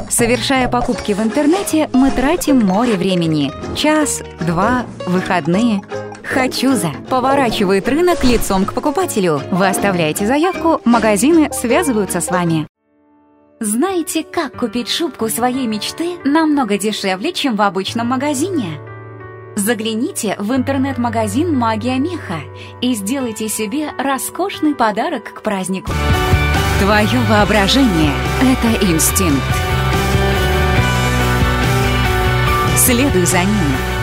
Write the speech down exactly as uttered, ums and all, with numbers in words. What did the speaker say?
Совершая покупки в интернете, мы тратим море времени. Час, два, выходные. «Хочуза» поворачивает рынок лицом к покупателю. Вы оставляете заявку, магазины связываются с вами. Знаете, как купить шубку своей мечты намного дешевле, чем в обычном магазине? Загляните в интернет-магазин «Магия меха» и сделайте себе роскошный подарок к празднику. Твое воображение – это инстинкт. Следуй за ним.